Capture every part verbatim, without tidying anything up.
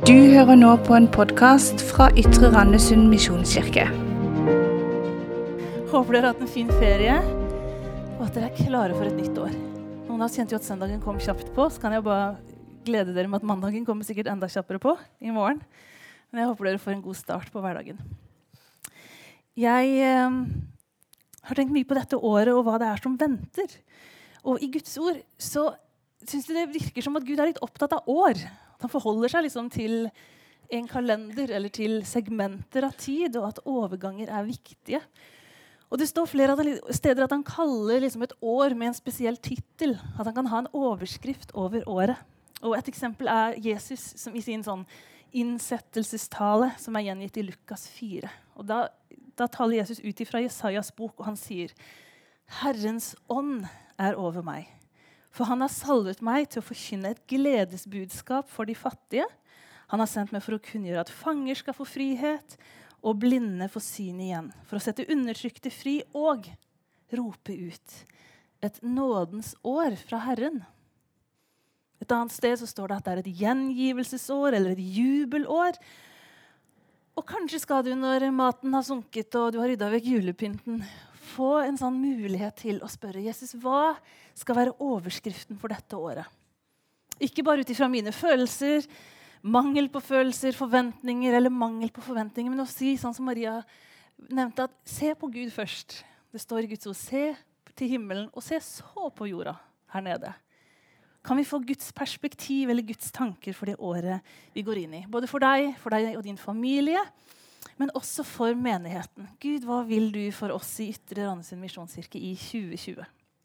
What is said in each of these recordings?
Du hører nå på en podcast fra Ytre Randesund Misjonskirke. Håper dere har hatt en fin ferie, og at dere er klare for et nytt år. Noen av oss kjente jo at søndagen kom kjapt på, så kan jeg bare glede dere med at mandagen kommer sikkert enda kjappere på i morgen. Men jeg håper dere får en god start på hverdagen. Jeg eh, har tenkt mye på dette året og hva det er som venter. Og i Guds ord så synes jeg det virker som at Gud er litt opptatt av år. Han forholder seg liksom til en kalender eller til segmenter av tid, og at overganger er viktige. Og det står flere steder at han kaller liksom et år med en spesiell titel, at han kan ha en overskrift over året. Og et eksempel er Jesus som i sin sånn innsettelsestale, som er gjengitt i Lukas fire. Og da, da taler Jesus ut ifra Jesajas bok, og han sier: Herrens ånd er over meg. For han har salvet meg til å forkynne et gledesbudskap for de fattige. Han har sendt meg for å kunngjøre at fanger skal få frihet, og blinde få syn igjen. For å sette undertrykte fri og rope ut et nådens år fra Herren. Et annet sted så står det at det er et gjengivelsesår eller et jubelår. Og kanskje skal du, når maten har sunket og du har ryddet vekk julepynten, få en sånn mulighet til å spørre Jesus, hva skal være overskriften for dette året? Ikke bare ut ifra mine følelser, mangel på følelser, forventninger eller mangel på forventninger, men å si, sånn som Maria nevnte, at se på Gud først. Det står i Guds ord, se til himmelen og se så på jorda her nede. Kan vi få Guds perspektiv eller Guds tanker for det året vi går inn i? Både for deg, for deg og din familie, men også for menigheten. Gud, hva vil du for oss i Ytre Randesund Misjonskirke i tjue tjue?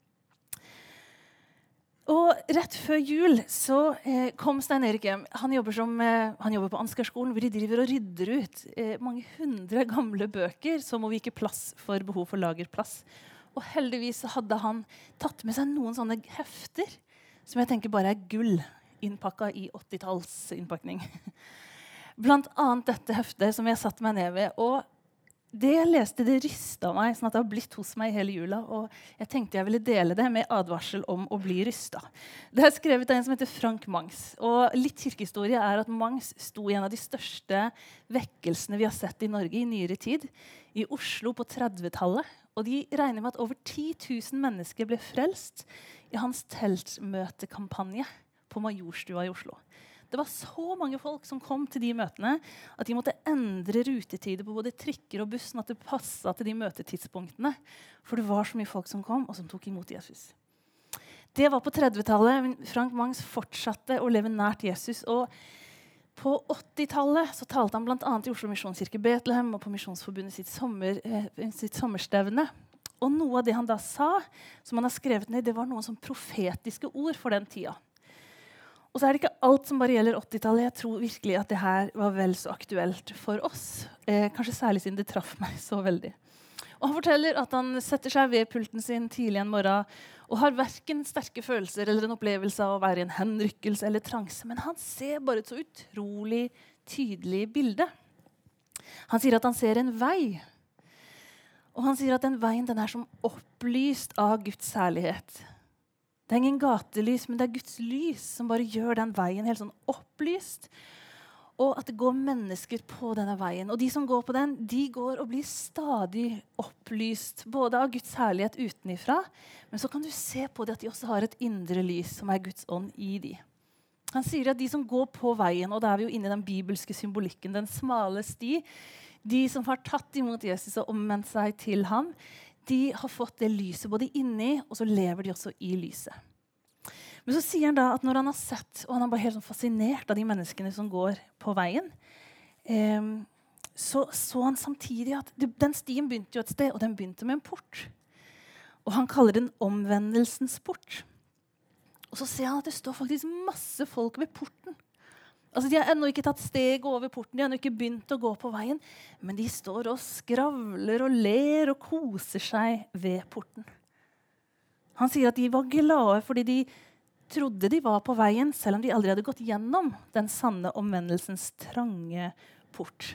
Og rett før jul så eh, kom Stein Erik hjem. Han jobber, som, eh, han jobber på Ansgarskolen, hvor de driver og rydder ut eh, mange hundre gamle bøker, så må vi ikke plass for behov for lagerplass. Og heldigvis hadde han tatt med seg noen sånne hefter, som jeg tenker bare er gull, innpakket i åttitalls-innpakning. Blant annet dette heftet som jeg satt meg ned ved, og det jeg leste, det rystet meg, sånn at det har blitt hos meg hele jula, og jeg tenkte jeg ville dele det med advarsel om å bli rystet. Det er skrevet av en som heter Frank Mangs, og litt kirkehistorie er at Mangs sto i en av de største vekkelsene vi har sett i Norge i nyere tid, i Oslo på trettitallet, og de regner med at over ti tusen mennesker ble frelst i hans teltmøtekampanje på Majorstua i Oslo. Det var så mange folk som kom til de møtene at de måtte endre rutetider på både trikker og bussen, at det passet til de møtetidspunktene. For det var så mye folk som kom og som tok imot Jesus. Det var på trettitallet, men Frank Mangs fortsatte å leve nært Jesus. Og på åttitallet så talte han blant annet i Oslo Misjonskirke Betlehem og på Misjonsforbundet sitt, sommer, eh, sitt sommerstevne. Og noe av det han da sa, som han har skrevet ned, det var noen sånn profetiske ord for den tida. Og så er det ikke alt som bare gjelder åttitallet. Jeg tror virkelig at det her var vel så aktuelt for oss. Eh, kanskje særlig siden det traff meg så veldig. Og han forteller at han setter seg ved pulten sin tidlig en morgen og har hverken sterke følelser eller en opplevelse av å være i en henrykkelse eller transe, men han ser bare et så utrolig tydelig bilde. Han sier at han ser en vei. Og han sier at den veien den er som opplyst av Guds herlighet. Det er ingen gatelys, men det er Guds lys som bare gjør den veien helt sånn opplyst. Og at det går mennesker på denne veien. Og de som går på den, de går og blir stadig opplyst, både av Guds herlighet utenifra, men så kan du se på det at de også har et indre lys som er Guds ånd i de. Han sier at de som går på veien, og da er vi jo inne i den bibelske symbolikken, den smale sti, de som har tatt imot Jesus og omvendt seg til ham, de har fått det lyset både inni, og så lever de også i lyset. Men så sier han da at når han har sett, og han er bare helt sånn fascinert av de menneskene som går på veien, eh, så så han samtidig at det, den stien begynte jo et sted, og den begynte med en port. Og han kaller den omvendelsens port. Og så ser han at det står faktisk masse folk ved porten. Altså, de har ennå ikke tatt steg over porten, de har ennå ikke begynt å gå på veien, men de står og skravler og ler og koser seg ved porten. Han sier at de var glade fordi de trodde de var på veien, selv om de aldri hadde gått gjennom den sanne omvendelsens trange port.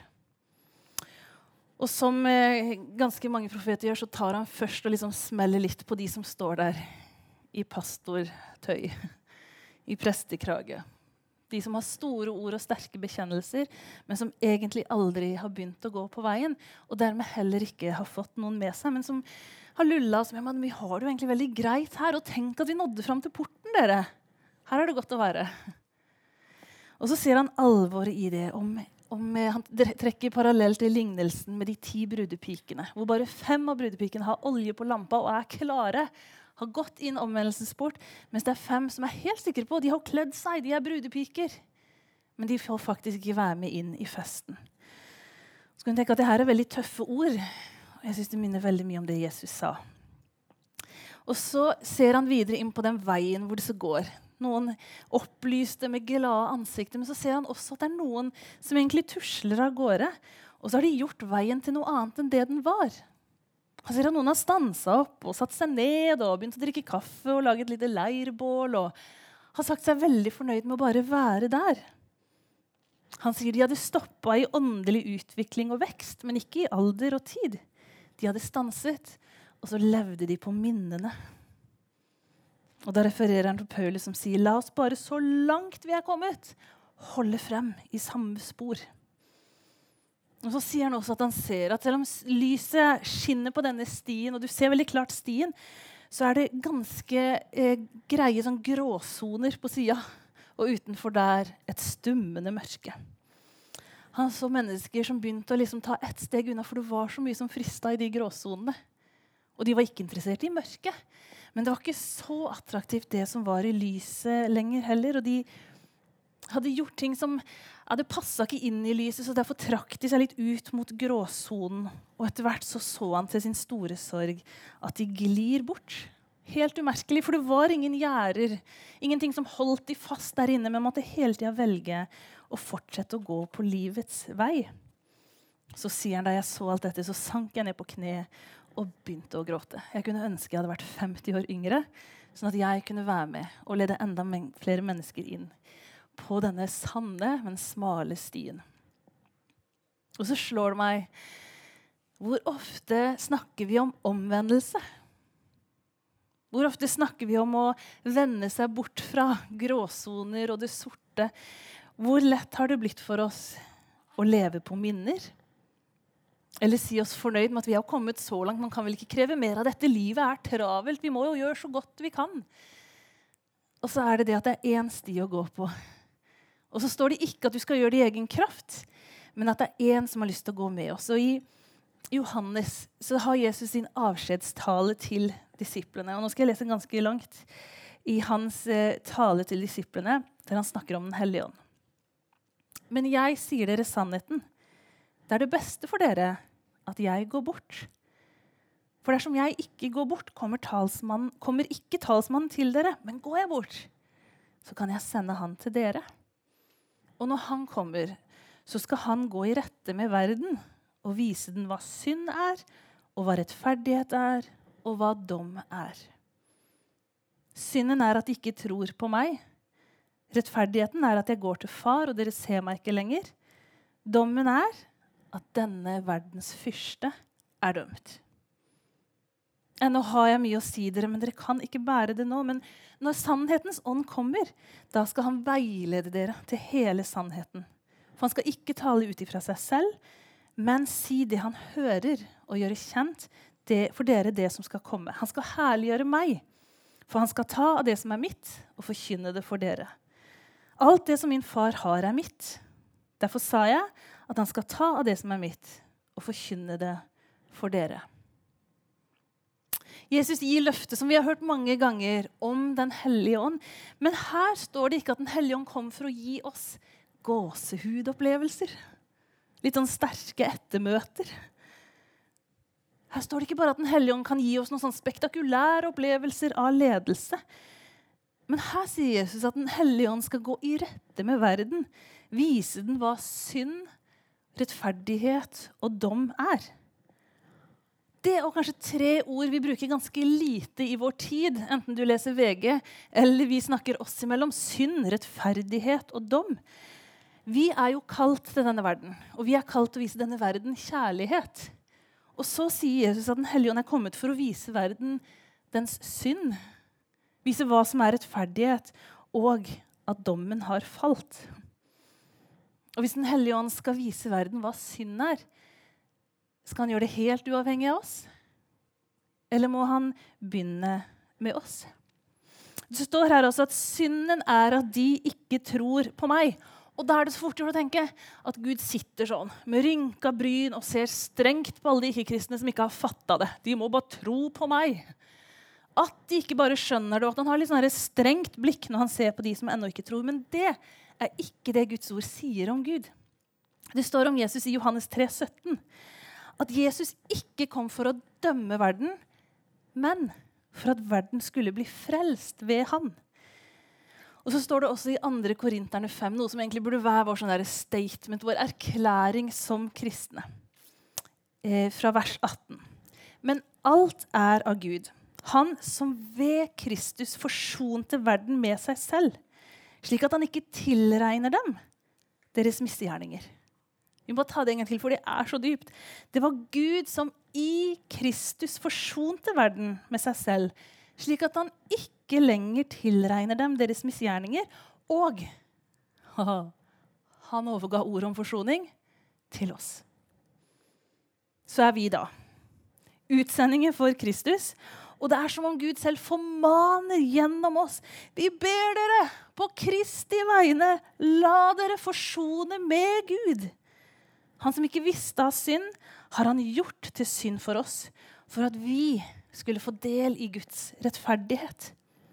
Og som eh, ganske mange profeter gjør, så tar han først og liksom smeller litt på de som står der i pastortøy, i prestekrage, De som har store ord og sterke bekjennelser, men som egentlig aldri har begynt å gå på veien, og dermed heller ikke har fått noen med seg, men som har lullet oss med, men vi har det jo egentlig veldig greit her, og tenk at vi nådde frem til porten, dere. Her er det godt å være. Og så ser han alvoret i det, om, om han trekker parallelt til lignelsen med de ti brudepikene, hvor bare fem av brudepikene har olje på lampa og er klare, har gått inn omvendelsesport, mens det er fem som er helt sikre på, de har kledd seg, de er brudepiker, men de får faktisk ikke være med inn i festen. Så kan du tenke at dette er veldig tøffe ord, og jeg synes det minner veldig mye om det Jesus sa. Og så ser han videre inn på den veien hvor det så går. Noen opplyste med glade ansikter, men så ser han også at det er noen som egentlig tusler av gårde, og så har de gjort veien til noe annet enn det den var. Han ser at noen har stanset opp og satt seg ned og begynt å drikke kaffe og lage et lite leirbål og har sagt seg veldig fornøyd med å bare være der. Han sier de hadde stoppet i åndelig utvikling og vekst, men ikke i alder og tid. De hadde stanset, og så levde de på minnene. Og da refererer han til Paulus som sier, la oss bare så langt vi er kommet, holde frem i samme spor. Og så sier han også at han ser at selv om lyset skinner på denne stien, og du ser veldig klart stien, så er det ganske eh, greie sånn gråsoner på siden, og utenfor der et stummende mørke. Han så mennesker som begynte å liksom ta ett steg unna, for det var så mye som fristet i de gråsonene. Og de var ikke interessert i mørket, men det var ikke så attraktivt det som var i lyset lenger heller, og de hadde gjort ting som ja, det passet ikke inn i lyset, så derfor trakk de seg litt ut mot gråsonen. Og etter hvert så så han til sin store sorg at de glir bort. Helt umerkelig, for det var ingen gjerder, ingenting som holdt de fast der inne, men måtte hele tiden velge å fortsette å gå på livets vei. Så sier han da jeg så alt dette, så sank jeg ned på kne og begynte å gråte. Jeg kunne ønske jeg hadde vært femti år yngre, sånn at jeg kunne være med og lede enda flere mennesker inn på denne sanne, men smale stien. Og så slår det meg, hvor ofte snakker vi om omvendelse? Hvor ofte snakker vi om å vende seg bort fra gråsoner og det sorte? Hvor lett har det blitt for oss å leve på minner? Eller si oss fornøyd med at vi har kommet så langt, man kan vel ikke kreve mer av dette, livet er travelt, vi må jo gjøre så godt vi kan. Og så er det det at det er en sti å gå på. Og så står det ikke at du skal gjøre det i egen kraft, men at det er en som har lyst til å gå med oss. Og i Johannes så har Jesus sin avskjedstale til disiplene. Og nå skal jeg lese ganske langt i hans eh, tale til disiplene, der han snakker om den hellige ånd. Men jeg sier dere sannheten. Det er det beste for dere at jeg går bort. For dersom jeg ikke går bort, kommer, talsmannen, kommer ikke talsmannen til dere. Men går jeg bort, så kan jeg sende han til dere. Og når han kommer, så skal han gå i rette med verden og vise den hva synd er, og hva rettferdighet er, og hva dom er. Synden er at de ikke tror på meg. Rettferdigheten er at jeg går til far, og dere ser meg ikke lenger. Dommen er at denne verdens fyrste er dømt. Ennå har jeg mye å si dere, men dere kan ikke bære det nå. Men når sannhetens ånd kommer, da skal han veilede dere til hele sannheten. For han skal ikke tale ut ifra seg selv, men si det han hører, og gjøre kjent det, for dere det som skal komme. Han skal herliggjøre meg, for han skal ta av det som er mitt, og forkynne det for dere. Alt det som min far har, er mitt. Derfor sa jeg at han skal ta av det som er mitt, og forkynne det for dere. Jesus gir løfte, som vi har hørt mange ganger, om den hellige ånd. Men her står det ikke at den hellige ånd kom for å gi oss gåsehudopplevelser. Litt sånn sterke ettermøter. Her står det ikke bare at den hellige ånd kan gi oss noen sånn spektakulære opplevelser av ledelse. Men her sier Jesus at den hellige ånd skal gå i rette med verden. Vise den hva synd, rettferdighet og dom er. Det er kanskje tre ord vi bruker ganske lite i vår tid, enten du leser V G, eller vi snakker oss imellom. Synd, rettferdighet og dom. Vi er jo kalt til denne verden, og vi er kalt til å vise denne verden kjærlighet. Og så sier Jesus at den hellige ånd er kommet for å vise verden dens synd. Vise hva som er rettferdighet, og at dommen har falt. Og hvis Den hellige ånd skal vise verden hva synd er, skal han gjøre det helt uavhengig av oss? Eller må han begynne med oss? Det står her også at synden er at de ikke tror på meg. Og da er det så fort gjort å tenke at Gud sitter sånn med rynka bryn og ser strengt på alle de ikke-kristne som ikke har fattet det. De må bare tro på meg. At de ikke bare skjønner det, og at han har litt sånn her strengt blikk når han ser på de som ennå ikke tror. Men det er ikke det Guds ord sier om Gud. Det står om Jesus i Johannes tre sytten. At Jesus ikke kom for å dømme verden, men for at verden skulle bli frelst ved han. Og så står det også i andre Korinterne fem, noe som egentlig burde være vår sånn der statement, vår erklæring som kristne. Eh, fra vers atten. Men alt er av Gud. Han som ved Kristus forsonte verden med seg selv, slik at han ikke tilregner dem deres misgjerninger. Vi må ta det en gang til, for det er så dypt. Det var Gud som i Kristus forsonte verden med seg selv, slik at han ikke lenger tilregner dem deres misgjerninger, og haha, han overga ordet om forsoning til oss. Så er vi da utsendinger for Kristus, og det er som om Gud selv formaner gjennom oss. Vi ber dere på Kristi vegne, la dere forsone med Gud. Han som ikke visste av synd, har han gjort til synd for oss, for at vi skulle få del i Guds rettferdighet.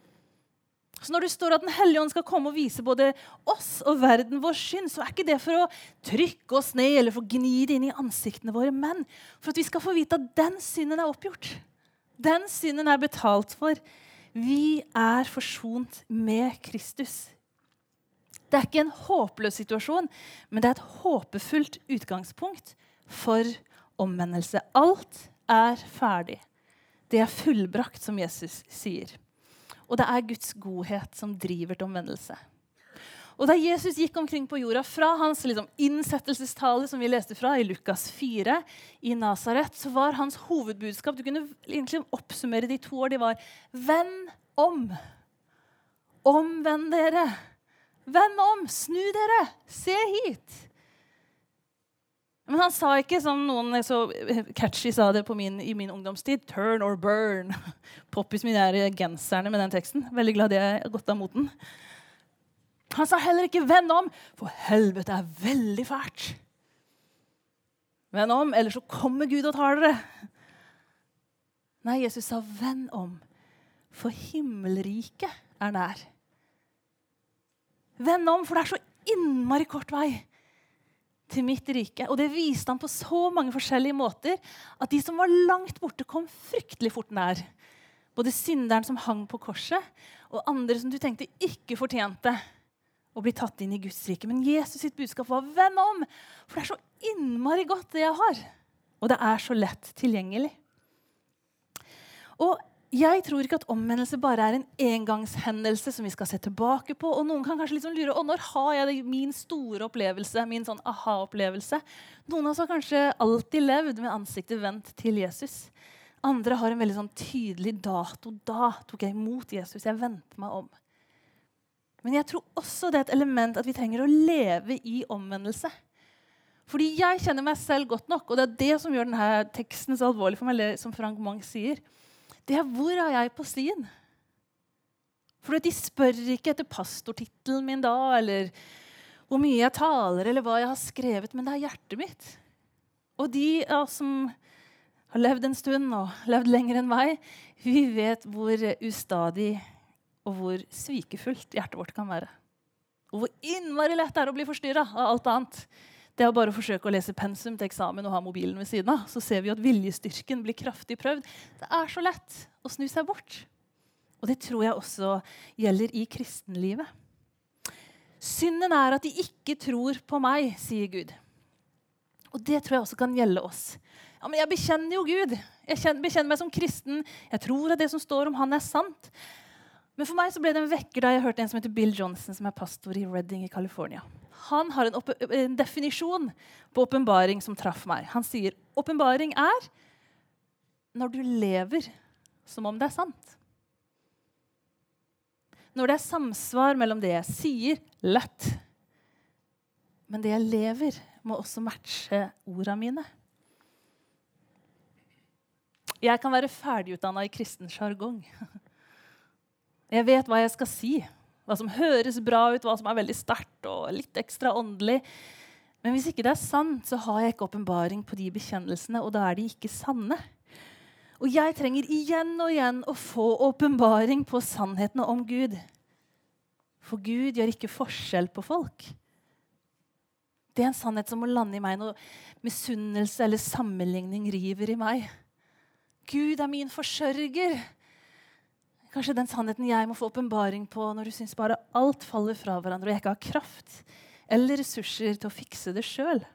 Så når det står at Den hellige ånd skal komme og vise både oss og verden vår synd, så er ikke det for å trykke oss ned eller for å gni det inn i ansiktene våre, men for at vi skal få vite at den synden er oppgjort. Den synden er betalt for. Vi er forsont med Kristus. Det er ikke en håpløs situasjon, men det er et håpefullt utgangspunkt for omvendelse. Alt er ferdig. Det er fullbrakt, som Jesus sier. Og det er Guds godhet som driver til omvendelse. Og da Jesus gikk omkring på jorda, fra hans liksom, innsettelsestale, som vi leste fra i Lukas fire, i Nazaret, så var hans hovedbudskap, du kunne egentlig oppsummere de to år, det var, vend om. Omvend dere. Vend om, snu dere, se hit. Men han sa ikke som noen så catchy sa det på min, i min ungdomstid, turn or burn. Poppis mine er genserne med den teksten. Veldig glad jeg har gått av moten. Han sa heller ikke vend om, for helvete er veldig fælt. Vend om, eller så kommer Gud og tar dere. Nei, Jesus sa vend om, for himmelriket er nær. Vend om, for det er så innmari kort vei til mitt rike. Og det viste han på så mange forskjellige måter at de som var langt borte kom fryktelig fort nær. Både synderen som hang på korset, og andre som du tenkte ikke fortjente å bli tatt inn i Guds rike. Men Jesus sitt budskap var vend om, for det er så innmari godt det jeg har. Og det er så lett tilgjengelig. Og jeg tror ikke at omvendelse bare er en engangshendelse som vi skal se tilbake på. Og noen kan kanskje liksom lure, og når har jeg det, min store opplevelse, min sånn aha-opplevelse? Noen av oss har kanskje alltid levd med ansiktet vendt til Jesus. Andre har en veldig sånn tydelig dato. Da tok jeg imot Jesus, jeg vendte meg om. Men jeg tror også det er et element at vi trenger å leve i omvendelse. Fordi jeg kjenner meg selv godt nok, og det er det som gjør denne teksten så alvorlig for meg, som Frank Mang sier. Det er hvor er jeg på stien? For de spør ikke etter pastortitelen min da, eller hvor mye jeg taler, eller hva jeg har skrevet, men det er hjertet mitt. Og de ja, som har levd en stund og levd lenger enn meg, vi vet hvor ustadig og hvor svikefullt hjertet vårt kan være. Og hvor innmari lett det er å bli forstyrret av alt annet. Det er bare å forsøke å lese pensum til eksamen og ha mobilen ved siden av. Så ser vi at viljestyrken blir kraftig prøvd. Det er så lett å snu seg bort. Og det tror jeg også gjelder i kristenlivet. Synden er at de ikke tror på meg, sier Gud. Og det tror jeg også kan gjelde oss. Ja, men jeg bekjenner jo Gud. Jeg bekjenner meg som kristen. Jeg tror at det som står om han er sant. Men for meg så ble det en vekker da jeg hørte en som heter Bill Johnson, som er pastor i Redding i California. Han har en, en definisjon på åpenbaring som traff meg. Han sier, åpenbaring er når du lever som om det er sant. når det er samsvar mellom det jeg sier, lett. Men det jeg lever må også matche ordene mine. Jeg kan være ferdigutdannet i kristen jargong. Jeg vet hva jeg skal si, hva som høres bra ut, hva som er veldig sterkt og litt ekstra åndelig. Men hvis ikke det er sant, så har jeg ikke åpenbaring på de bekjennelsene, og da er de ikke sanne. Og jeg trenger igjen og igjen å få åpenbaring på sannhetene om Gud. For Gud gjør ikke forskjell på folk. Det er en sannhet som må lande i meg når misunnelse eller sammenligning river i meg. Gud er min forsørger. Kanskje den sannheten jeg må få åpenbaring på når du synes bare alt faller fra hverandre, og jeg ikke har kraft eller ressurser til å fikse det selv.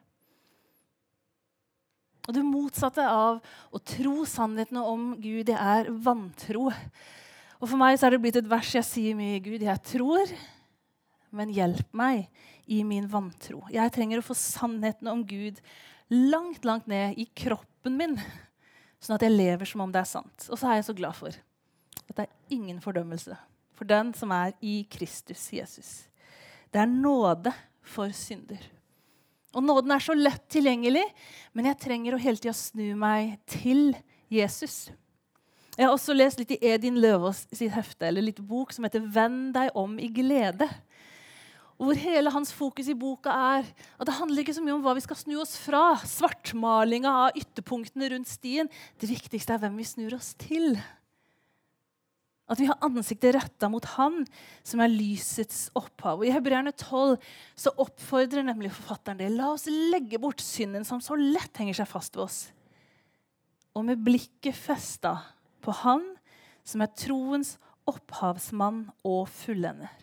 Og det motsatte av å tro sannhetene om Gud, det er vantro. Og for meg så er det blitt et vers jeg sier mye i Gud. Jeg tror, men hjelp meg i min vantro. Jeg trenger å få sannhetene om Gud langt, langt ned i kroppen min, sånn at jeg lever som om det er sant. Og så er jeg så glad for at det er ingen fordømmelse for den som er i Kristus Jesus. Det er nåde for synder. Og nåden er så lett tilgjengelig, men jeg trenger å hele tiden snu meg til Jesus. Jeg har også lest litt i Edin Løvaas sitt hefte, eller litt bok som heter «Vend deg om i glede». Hvor hele hans fokus i boka er at det handler ikke så mye om hva vi skal snu oss fra, svartmalinga av ytterpunktene rundt stien. Det viktigste er hvem vi snur oss til. At vi har ansiktet rettet mot han som er lysets opphav. Og i Hebreerne tolv så oppfordrer nemlig forfatteren det. La oss legge bort synden som så lett henger seg fast ved oss. Og med blikket festet på han som er troens opphavsmann og fullender.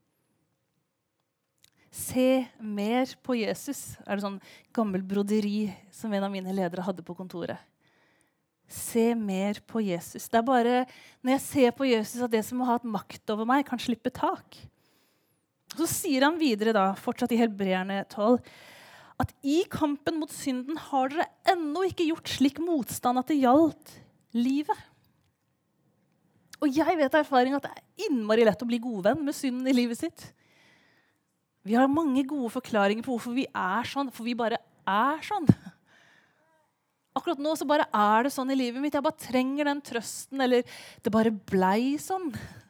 Se mer på Jesus, er det sånn gammel broderi som en av mine ledere hadde på kontoret. Se mer på Jesus. Det er bare når jeg ser på Jesus at det som har hatt makt over meg kan slippe tak. Så sier han videre da, fortsatt i Hebreerne tolv, at i kampen mot synden har dere ennå ikke gjort slik motstand at det gjaldt livet. Og jeg vet av erfaring at det er innmari lett å bli godvenn med synden i livet sitt. Vi har mange gode forklaringer på hvorfor vi er sånn, for vi bare er sånn. Akkurat nå så bare er det sånn i livet mitt. Jeg bare trenger den trøsten, eller det bare blei sånn.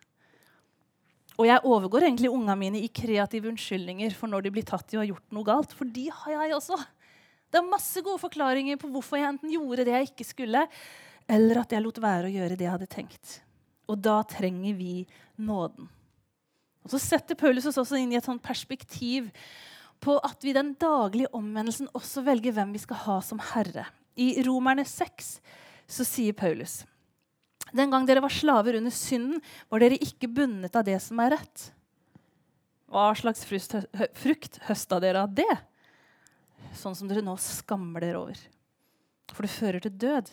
Og jeg overgår egentlig ungene mine i kreative unnskyldninger for når de blir tatt i å ha gjort noe galt, for de har jeg også. Det er masse gode forklaringer på hvorfor jeg enten gjorde det jeg ikke skulle, eller at jeg lot være å gjøre det jeg hadde tenkt. Og da trenger vi nåden. Og så setter Paulus oss også inn i et sånt perspektiv på at vi den daglige omvendelsen også velger hvem vi skal ha som herre. I Romerne seks så sier Paulus: den gang dere var slaver under synden, var dere ikke bundet av det som er rett. Hva slags frukt høstet dere av det? Sånn som dere nå skammer dere over. For det fører til død.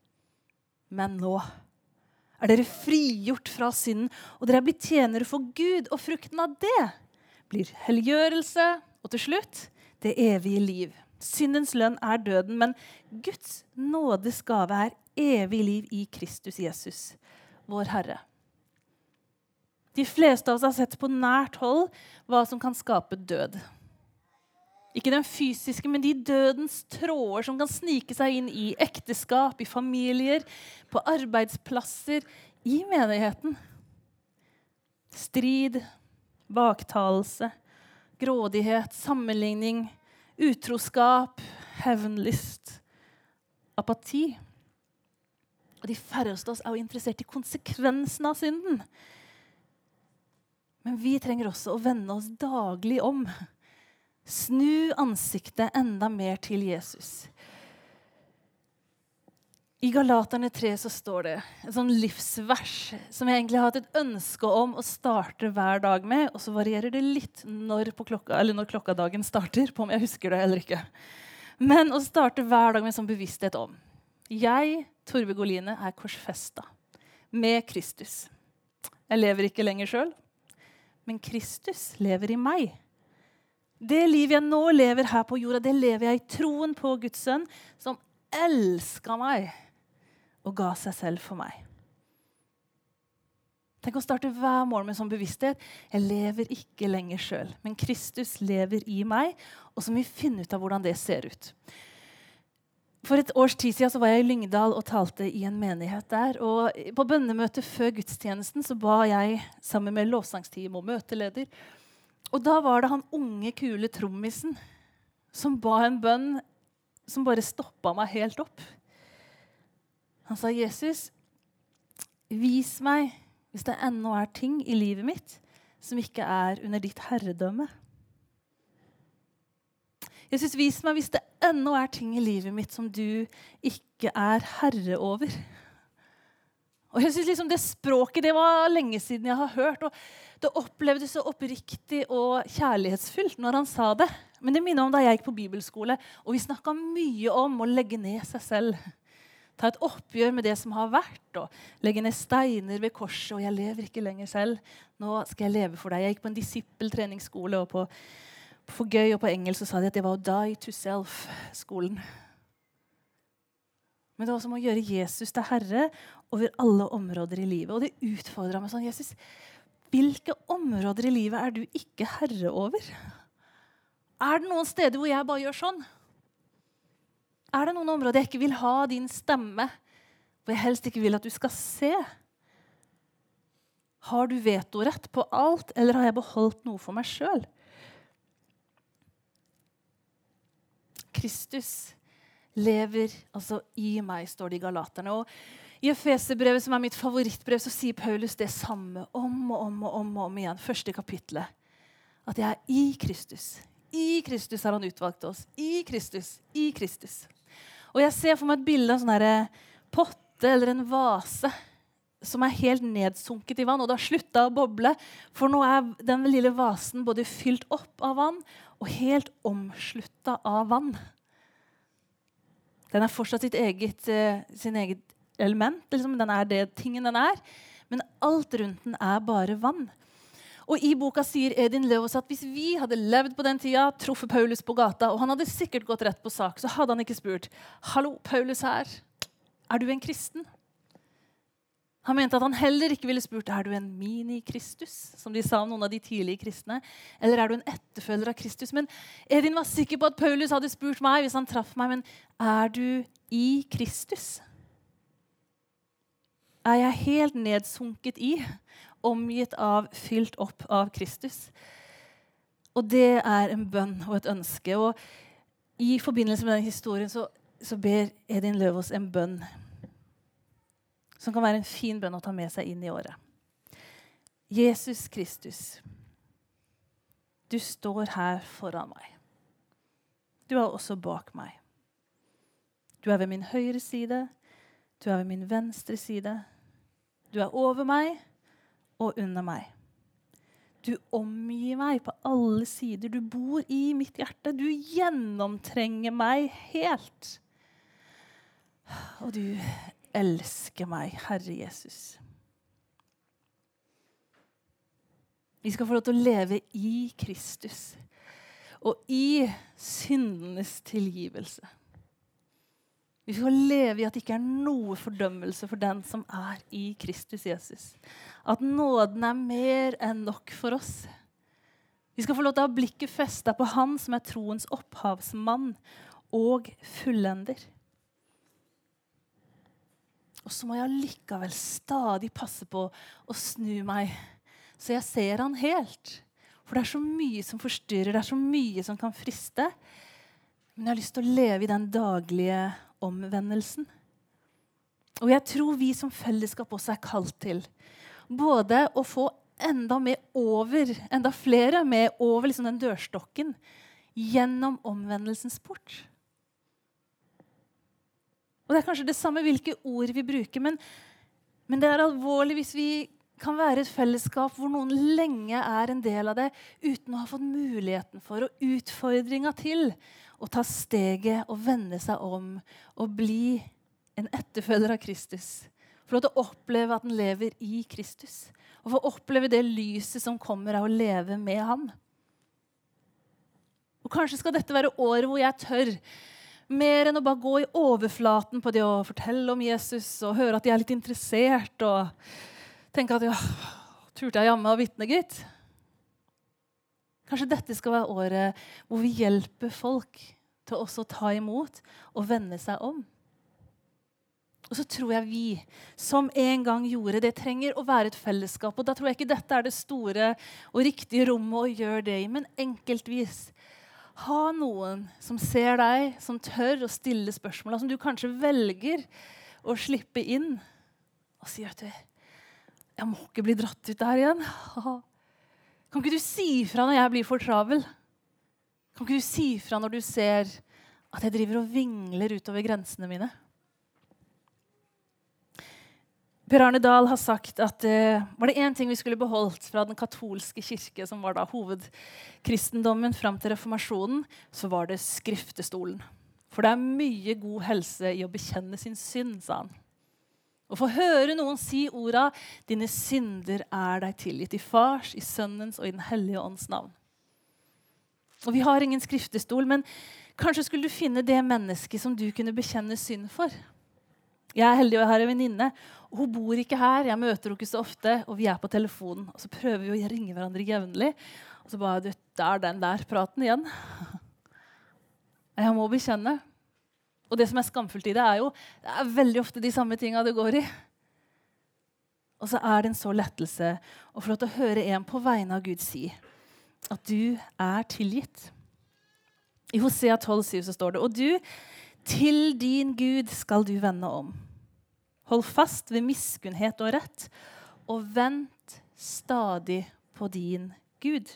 Men nå er dere frigjort fra synden, og dere er blitt tjenere for Gud, og frukten av det blir helliggjørelse, og til slutt det evige liv. Syndens lønn er døden, men Guds nådes gave er evig liv i Kristus Jesus, vår Herre. De fleste av oss har sett på nært hold hva som kan skape død. Ikke den fysiske, men de dødens tråder som kan snike seg inn i ekteskap, i familier, på arbeidsplasser, i menigheten. Strid, baktalelse, grådighet, sammenligning, utroskap, hevnlyst, apati. Og de færreste av oss er jo interessert i konsekvensen av synden. Men vi trenger også å vende oss daglig om. Snu ansiktet enda mer til Jesus. I Galaterne tre så står det en sånn livsvers som jeg egentlig har hatt et ønske om å starte hver dag med, og så varierer det litt når, på klokka, eller når klokka dagen starter, på om jeg husker det eller ikke. Men å starte hver dag med en sånn bevissthet om. Jeg, Torve Goline, er korsfestet med Kristus. Jeg lever ikke lenger selv, men Kristus lever i meg. Det livet jeg nå lever her på jorda, det lever jeg i troen på Guds sønn, som elsket meg og ga seg selv for meg. Tenk å starte hver morgen med en sånn bevissthet. Jeg lever ikke lenger selv, men Kristus lever i meg, og så må vi finne ut av hvordan det ser ut. For et års tid siden så var jeg i Lyngdal og talte i en menighet der. Og på bønnemøtet før gudstjenesten så ba jeg sammen med lovsangsteam og møteleder. Og da var det han unge, kule trommisen som ba en bønn som bare stoppet meg helt opp. Han sa, Jesus, vis meg hvis det ennå er ting i livet mitt som ikke er under ditt herredømme. Jesus, vis meg hvis det ennå er ting i livet mitt som du ikke er herre over. Og jeg synes liksom det språket, det var lenge siden jeg har hørt, og det opplevdes så oppriktig og kjærlighetsfullt når han sa det. Men det minner om da jeg gikk på bibelskole, og vi snakket mye om å legge ned seg selv. Ta et oppgjør med det som har vært, og legge ned steiner ved korset, og jeg lever ikke lenger selv. Nå skal jeg leve for deg. Jeg gikk på en disippeltreningsskole, og på, for gøy og på engelsk så sa de at det var å die to self-skolen. Men det var som å gjøre Jesus til herre over alle områder i livet. Og det utfordret meg sånn, Jesus, hvilke områder i livet er du ikke herre over? Er det noen steder hvor jeg bare gjør sånn? Er det noen områder jeg ikke vil ha din stemme, hvor jeg helst ikke vil at du skal se? Har du vetorett på alt, eller har jeg beholdt noe for meg selv? Kristus lever altså i meg, står det i Galaterne. Og i Efeserbrevet, som er mitt favorittbrev, så sier Paulus det samme om og om og om, og om igjen. Første kapitlet. At jeg er i Kristus. I Kristus har han utvalgt oss. I Kristus. I Kristus. Og jeg ser for meg et bilde av en sånn potte eller en vase som er helt nedsunket i vann, og det har sluttet å boble, for nå er den lille vasen både fylt opp av vann og helt omsluttet av vann. Den er fortsatt sitt eget, sin eget element, liksom. Den er det tingen den er, men alt rundt den er bare vann. Og i boka sier Edin Løvaas at hvis vi hadde levd på den tida, truffet Paulus på gata, og han hadde sikkert gått rett på sak, så hadde han ikke spurt, «Hallo, Paulus her, er du en kristen?» Han mente at han heller ikke ville spurt, «Er du en mini-Kristus?» som de sa om noen av de tidlige kristne, eller «Er du en etterfølger av Kristus?» Men Edin var sikker på at Paulus hadde spurt meg hvis han traff meg, men «Er du i Kristus?» Er jeg helt nedsunket i, omgitt av, fylt opp av Kristus? Og det er en bønn og et ønske. Og i forbindelse med den historien så, så ber Edin Løvaas en bønn som kan være en fin bønn å ta med seg inn i året. Jesus Kristus, du står her foran meg. Du er også bak meg. Du er ved min høyre side, du er ved min venstre side. Du er over meg og under meg. Du omgir meg på alle sider. Du bor i mitt hjerte. Du gjennomtrenger meg helt. Og du elsker meg, Herre Jesus. Vi skal få lov til å leve i Kristus og i syndenes tilgivelse. Vi skal leve i at det ikke er noe fordømmelse for den som er i Kristus Jesus. At nåden er mer enn nok for oss. Vi skal få lov til å ha blikket festet på han som er troens opphavsmann og fullender. Og så må jeg likevel stadig passe på å snu meg, så jeg ser han helt. For det er så mye som forstyrrer, det er så mye som kan friste. Men jeg har lyst til å leve i den daglige omvendelsen. Og jeg tror vi som fellesskap også er kalt til både å få enda mer over, enda flere med over liksom den dørstokken gjennom omvendelsens port. Og det er kanskje det samme hvilke ord vi bruker, men, men det er alvorlig hvis vi kan være et fellesskap hvor noen lenge er en del av det uten å ha fått muligheten for og utfordringa til å ta steget og vende seg om og bli en etterfølger av Kristus. For å oppleve at den lever i Kristus. Og for å oppleve det lyset som kommer av å leve med ham. Og kanskje skal dette være året hvor jeg tør mer enn å bare gå i overflaten på det å fortelle om Jesus og høre at jeg er litt interessert og tenke at ja, Turte jeg jammen å vitne, gitt? Kanskje dette skal være året hvor vi hjelper folk til også å ta imot og vende seg om. Og så tror jeg vi, som en gang gjorde det, trenger å være et fellesskap. Og da tror jeg ikke dette er det store og riktige rommet å gjøre det i, men enkeltvis ha noen som ser deg, som tør å stille spørsmål, som du kanskje velger å slippe inn og si, vet du, jeg må ikke bli dratt ut der igjen. Kan ikke du si fra når jeg blir for travel? Kan ikke du si fra når du ser at jeg driver og vingler utover grensene mine? Per Arne Dahl har sagt at uh, var det en ting vi skulle beholdt fra den katolske kirke, som var da hovedkristendommen frem til reformasjonen, så var det skriftestolen. For det er mye god helse i å bekjenne sin synd, sa han. Å få høre noen si orda, dine synder er deg tilgitt i fars, i sønnens og i den hellige ånds navn. Og vi har ingen skriftestol, men kanskje skulle du finne det mennesket som du kunne bekjenne synd for. Jeg er heldig å ha en venninne, og hun bor ikke her, jeg møter henne ikke så ofte, og vi er på telefonen, og så prøver vi å ringe hverandre jevnlig, og så bare, det er den der praten igjen. Jeg må bekjenne. Og det som er skamfullt i det er jo, det er veldig ofte de samme tingene det går i. Og så er det en så lettelse å få lov til å høre en på vegne av Gud si at du er tilgitt. I Hosea tolv syv så står det, og du, til din Gud skal du vende om. Hold fast ved miskunnhet og rett, og vent stadig på din Gud.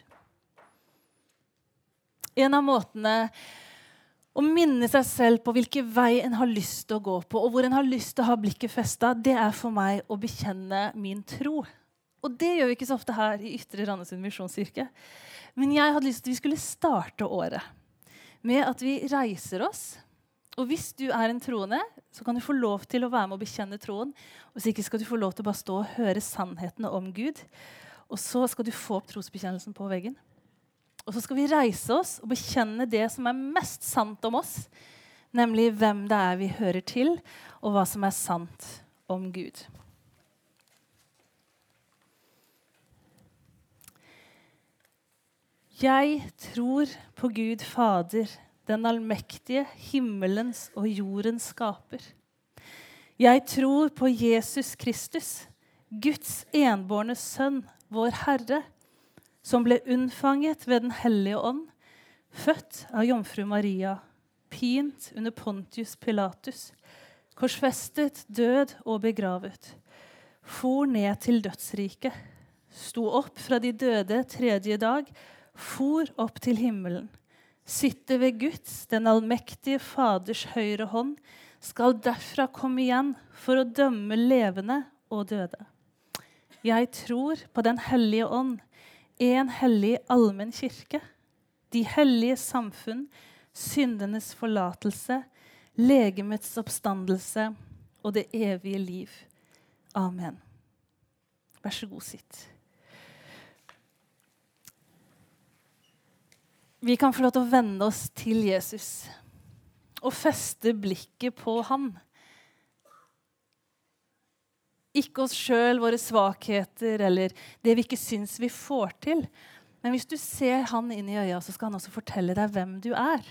En av måtene å minne seg selv på hvilken vei en har lyst til å gå på, og hvor en har lyst til å ha blikket festet, det er for meg å bekjenne min tro. Og det gjør vi ikke så ofte her i Ytre Randesund Misjonskirke. Men jeg hadde lyst til at vi skulle starte året med at vi reiser oss. Og hvis du er en troende, så kan du få lov til å være med å bekjenne troen. Og hvis ikke skal du få lov til å bare stå og høre sannhetene om Gud. Og så skal du få opp trosbekjennelsen på veggen. Og så skal vi reise oss og bekjenne det som er mest sant om oss, nemlig hvem det er vi hører til, og hva som er sant om Gud. Jeg tror på Gud Fader, den allmektige, himmelens og jordens skaper. Jeg tror på Jesus Kristus, Guds enbårne sønn, vår Herre, som ble unnfanget ved den hellige ånd, født av jomfru Maria, pint under Pontius Pilatus, korsfestet, død og begravet, for ned til dødsriket, sto opp fra de døde tredje dag, for opp til himmelen, sitte ved Guds, den allmektige Faders høyre hånd, skal derfra komme igjen for å dømme levende og døde. Jeg tror på den hellige ånd, en hellig allmenn kirke, de hellige samfunn, syndenes forlatelse, legemets oppstandelse og det evige liv. Amen. Vær så god, sitt. Vi kan få lov til å vende oss til Jesus og feste blikket på han. Ikke oss selv, våre svakheter eller det vi ikke syns vi får til. Men hvis du ser han inn i øya, så skal han også fortelle deg hvem du er.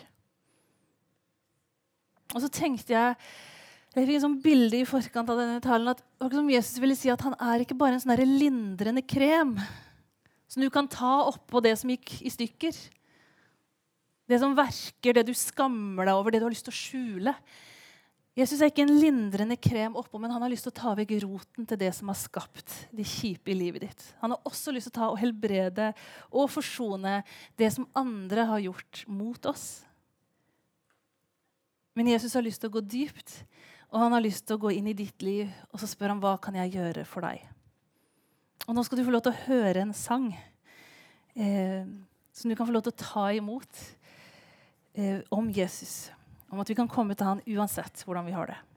Og så tenkte jeg, jeg fikk en sånn bilde i forkant av denne talen, at det var som Jesus ville si at han er ikke bare en sånn der lindrende krem som du kan ta opp på det som gikk i stykker. Det som verker, det du skammer deg over, det du har lyst til å skjule. Jesus er ikke en lindrende krem oppå, men han har lyst til å ta vekk roten til det som har skapt de kjipe i livet ditt. Han har også lyst til å ta og helbrede og forsone det som andre har gjort mot oss. Men Jesus har lyst til å gå dypt, og han har lyst til å gå inn i ditt liv, og så spør han, hva kan jeg gjøre for deg? Og nå skal du få lov til å høre en sang eh, som du kan få lov til å ta imot. Eh, om Jesus, om at vi kan komme til han uansett hvordan vi har det.